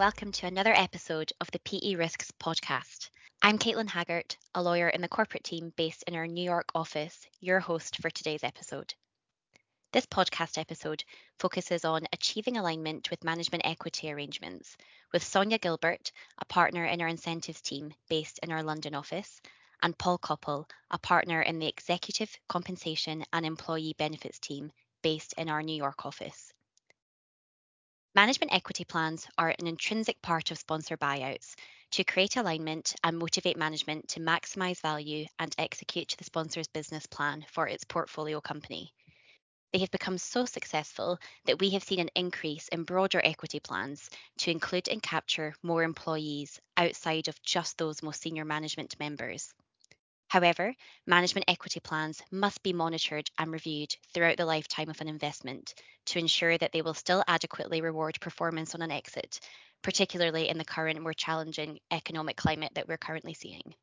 welcome to another episode of the PE Risks podcast. I'm Caitlin Haggart, a lawyer in the corporate team based in our New York office, your host for today's episode. This podcast episode focuses on achieving alignment with management equity arrangements with Sonia Gilbert, a partner in our incentives team based in our London office, and Paul Koppel, a partner in the executive compensation and employee benefits team based in our New York office. Management equity plans are an intrinsic part of sponsor buyouts to create alignment and motivate management to maximize value and execute the sponsor's business plan for its portfolio company. They have become so successful that we have seen an increase in broader equity plans to include and capture more employees outside of just those most senior management members. However, management equity plans must be monitored and reviewed throughout the lifetime of an investment to ensure that they will still adequately reward performance on an exit, particularly in the current more challenging economic climate that we're currently seeing.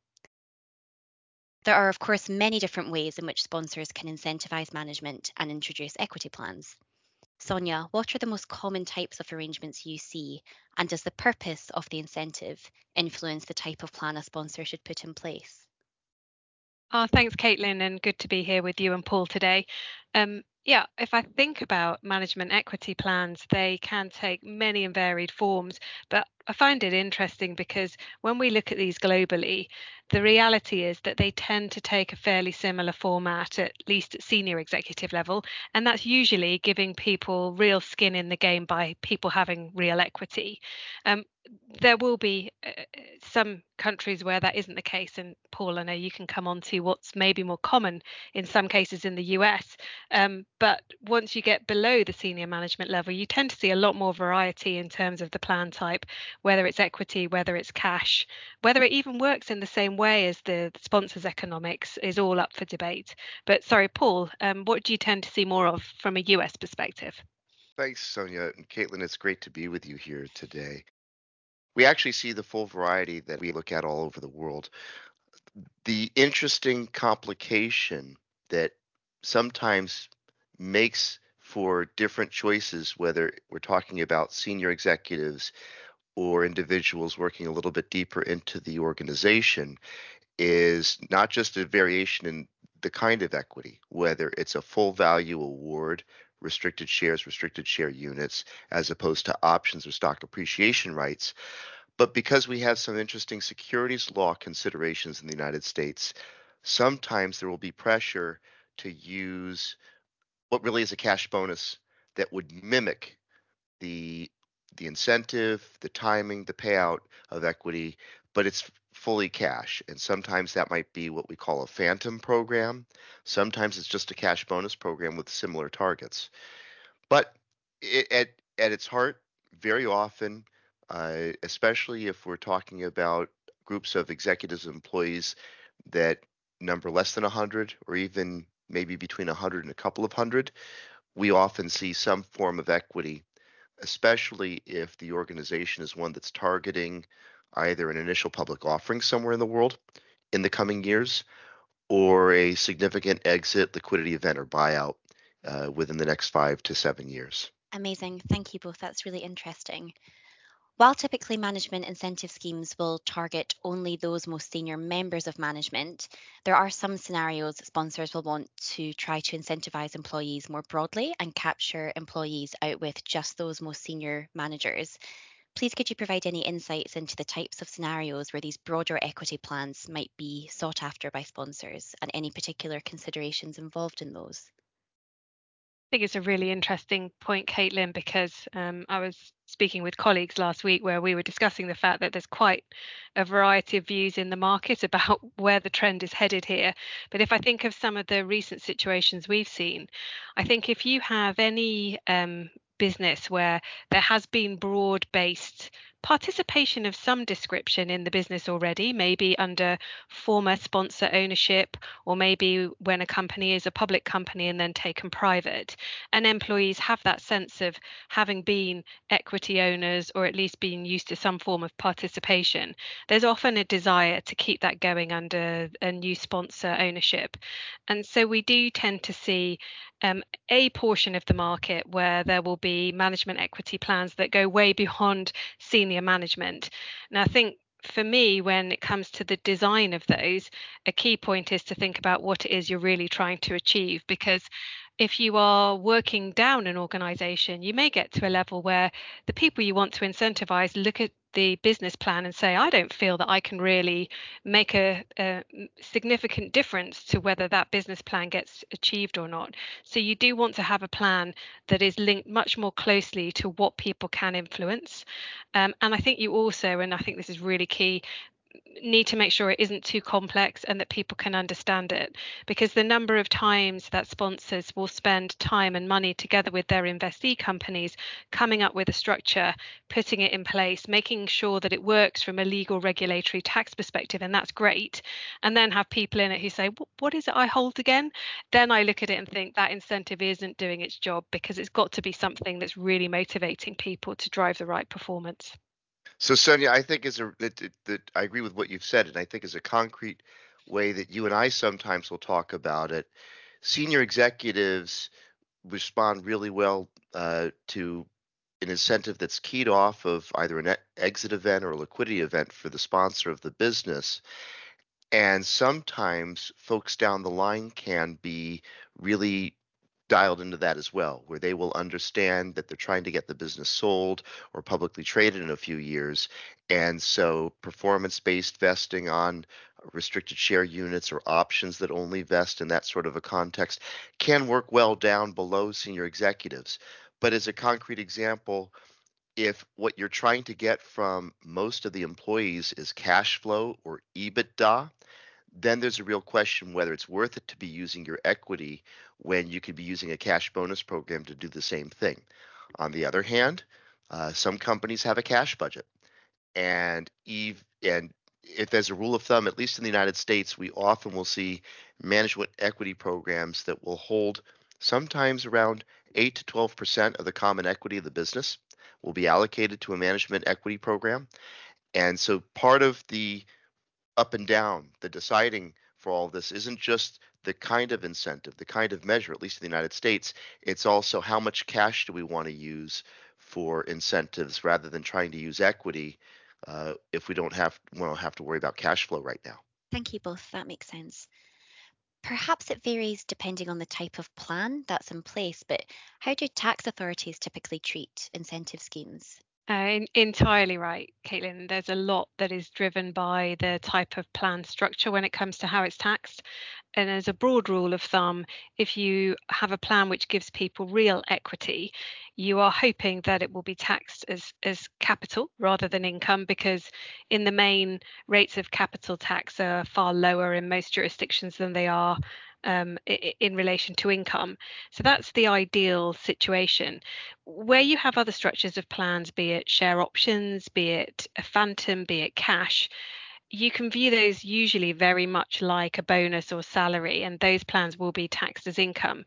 There are, of course, many different ways in which sponsors can incentivize management and introduce equity plans. Sonia, what are the most common types of arrangements you see, and does the purpose of the incentive influence the type of plan a sponsor should put in place? Thanks, Caitlin, and good to be here with you and Paul today. If I think about management equity plans, they can take many and varied forms, but I find it interesting because when we look at these globally, the reality is that they tend to take a fairly similar format, at least at senior executive level, and that's usually giving people real skin in the game by people having real equity. There will be some countries where that isn't the case, and Paul, I know you can come on to what's maybe more common in some cases in the US. But once you get below the senior management level, you tend to see a lot more variety in terms of the plan type, whether it's equity, whether it's cash, whether it even works in the same way as the sponsor's economics is all up for debate. But sorry, Paul, what do you tend to see more of from a US perspective? Thanks, Sonia. And Caitlin, it's great to be with you here today. We actually see the full variety that we look at all over the world. The interesting complication that sometimes makes for different choices, whether we're talking about senior executives or individuals working a little bit deeper into the organization, is not just a variation in the kind of equity, whether it's a full value award, restricted shares, restricted share units, as opposed to options or stock appreciation rights. But because we have some interesting securities law considerations in the United States, sometimes there will be pressure to use what really is a cash bonus that would mimic the the incentive, the timing, the payout of equity, but it's fully cash. And sometimes that might be what we call a phantom program. Sometimes it's just a cash bonus program with similar targets. But at its heart, very often, especially if we're talking about groups of executives and employees that number less than 100 or even maybe between 100 and a couple of hundred, we often see some form of equity, especially if the organization is one that's targeting either an initial public offering somewhere in the world in the coming years or a significant exit, liquidity event, or buyout within the next 5 to 7 years. Amazing. Thank you both. That's really interesting. While typically management incentive schemes will target only those most senior members of management, there are some scenarios that sponsors will want to try to incentivize employees more broadly and capture employees out with just those most senior managers. Please, could you provide any insights into the types of scenarios where these broader equity plans might be sought after by sponsors and any particular considerations involved in those? I think it's a really interesting point, Caitlin, because I was speaking with colleagues last week where we were discussing the fact that there's quite a variety of views in the market about where the trend is headed here. But if I think of some of the recent situations we've seen, I think if you have any business where there has been broad based participation of some description in the business already, maybe under former sponsor ownership, or maybe when a company is a public company and then taken private, and employees have that sense of having been equity owners or at least being used to some form of participation, there's often a desire to keep that going under a new sponsor ownership. And so we do tend to see a portion of the market where there will be management equity plans that go way beyond senior management. Now, I think for me, when it comes to the design of those, a key point is to think about what it is you're really trying to achieve. Because if you are working down an organization, you may get to a level where the people you want to incentivize look at the business plan and say, I don't feel that I can really make a significant difference to whether that business plan gets achieved or not. So you do want to have a plan that is linked much more closely to what people can influence. And I think you also, and I think this is really key, need to make sure it isn't too complex and that people can understand it, because the number of times that sponsors will spend time and money together with their investee companies coming up with a structure, putting it in place, making sure that it works from a legal, regulatory, tax perspective, and that's great, and then have people in it who say, what is it I hold again? Then I look at it and think that incentive isn't doing its job, because it's got to be something that's really motivating people to drive the right performance. So Sonia, I think that I agree with what you've said, and I think is a concrete way that you and I sometimes will talk about it. Senior executives respond really well to an incentive that's keyed off of either an exit event or a liquidity event for the sponsor of the business. And sometimes folks down the line can be really dialed into that as well, where they will understand that they're trying to get the business sold or publicly traded in a few years. And so performance based vesting on restricted share units or options that only vest in that sort of a context can work well down below senior executives. But as a concrete example, if what you're trying to get from most of the employees is cash flow or EBITDA, then there's a real question whether it's worth it to be using your equity when you could be using a cash bonus program to do the same thing. On the other hand, some companies have a cash budget, and if there's a rule of thumb, at least in the United States, we often will see management equity programs that will hold sometimes around 8 to 12% of the common equity of the business will be allocated to a management equity program. And so part of the up and down, the deciding for all of this isn't just the kind of incentive, the kind of measure, at least in the United States, it's also how much cash do we want to use for incentives rather than trying to use equity if we don't have to worry about cash flow right now. Thank you both. That makes sense. Perhaps it varies depending on the type of plan that's in place, but how do tax authorities typically treat incentive schemes? Entirely right, Caitlin. There's a lot that is driven by the type of plan structure when it comes to how it's taxed. And as a broad rule of thumb, if you have a plan which gives people real equity, you are hoping that it will be taxed as capital rather than income, because in the main, rates of capital tax are far lower in most jurisdictions than they are in relation to income. So that's the ideal situation. Where you have other structures of plans, be it share options, be it a phantom, be it cash, you can view those usually very much like a bonus or salary, and those plans will be taxed as income.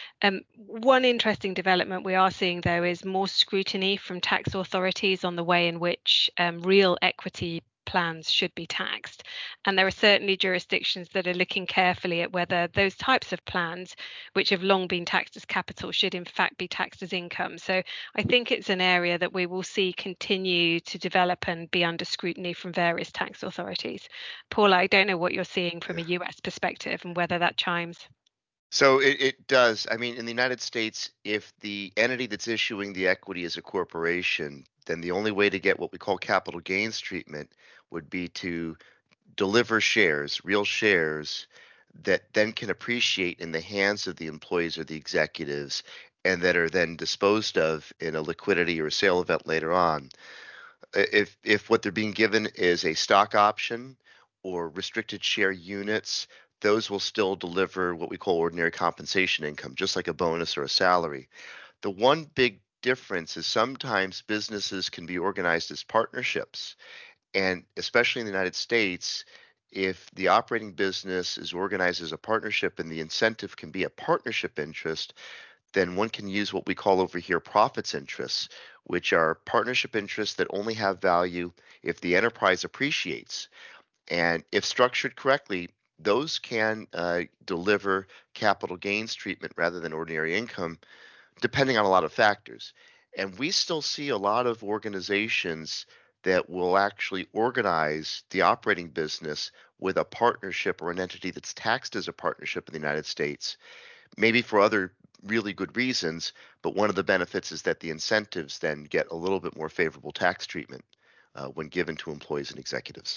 One interesting development we are seeing, though, is more scrutiny from tax authorities on the way in which real equity plans should be taxed. And there are certainly jurisdictions that are looking carefully at whether those types of plans, which have long been taxed as capital, should in fact be taxed as income. So I think it's an area that we will see continue to develop and be under scrutiny from various tax authorities. Paula, I don't know what you're seeing from a US perspective and whether that chimes. So it does. I mean, in the United States, if the entity that's issuing the equity is a corporation, then the only way to get what we call capital gains treatment would be to deliver shares, real shares, that then can appreciate in the hands of the employees or the executives and that are then disposed of in a liquidity or a sale event later on. If what they're being given is a stock option or restricted share units, those will still deliver what we call ordinary compensation income, just like a bonus or a salary. The one big difference is sometimes businesses can be organized as partnerships. And especially in the United States, if the operating business is organized as a partnership and the incentive can be a partnership interest, then one can use what we call over here profits interests, which are partnership interests that only have value if the enterprise appreciates. And if structured correctly, those can deliver capital gains treatment rather than ordinary income, depending on a lot of factors. And we still see a lot of organizations that will actually organize the operating business with a partnership or an entity that's taxed as a partnership in the United States, maybe for other really good reasons, but one of the benefits is that the incentives then get a little bit more favorable tax treatment when given to employees and executives.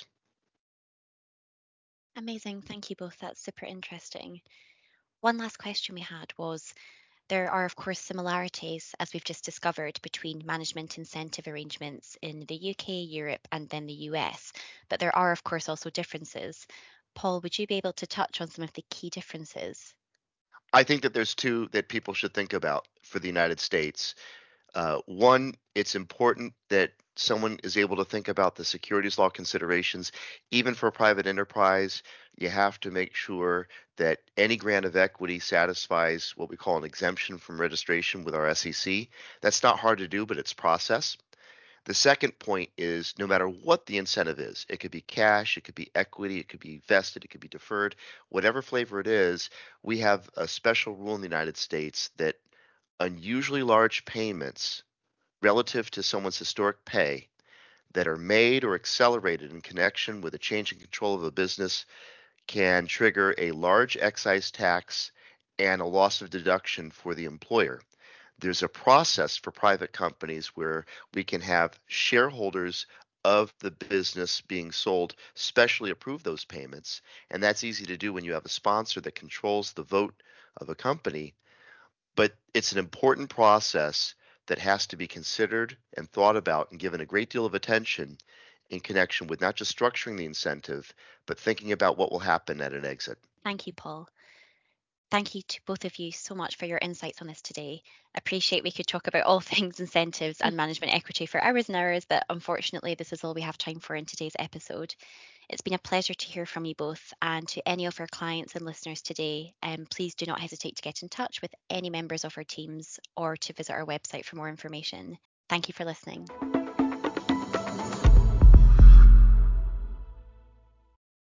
Amazing. Thank you both. That's super interesting. One last question we had was there are, of course, similarities, as we've just discovered, between management incentive arrangements in the UK, Europe, and then the US. But there are, of course, also differences. Paul, would you be able to touch on some of the key differences? I think that there's two that people should think about for the United States. One, it's important that someone is able to think about the securities law considerations. Even for a private enterprise, you have to make sure that any grant of equity satisfies what we call an exemption from registration with our SEC. That's not hard to do, but it's process. The second point is no matter what the incentive is, it could be cash, it could be equity, it could be vested, it could be deferred, whatever flavor it is, we have a special rule in the United States that unusually large payments relative to someone's historic pay that are made or accelerated in connection with a change in control of a business can trigger a large excise tax and a loss of deduction for the employer. There's a process for private companies where we can have shareholders of the business being sold specially approve those payments. And that's easy to do when you have a sponsor that controls the vote of a company. But it's an important process that has to be considered and thought about and given a great deal of attention in connection with not just structuring the incentive, but thinking about what will happen at an exit. Thank you, Paul. Thank you to both of you so much for your insights on this today. Appreciate we could talk about all things incentives and management equity for hours and hours, but unfortunately, this is all we have time for in today's episode. It's been a pleasure to hear from you both, and to any of our clients and listeners today, please do not hesitate to get in touch with any members of our teams or to visit our website for more information. Thank you for listening.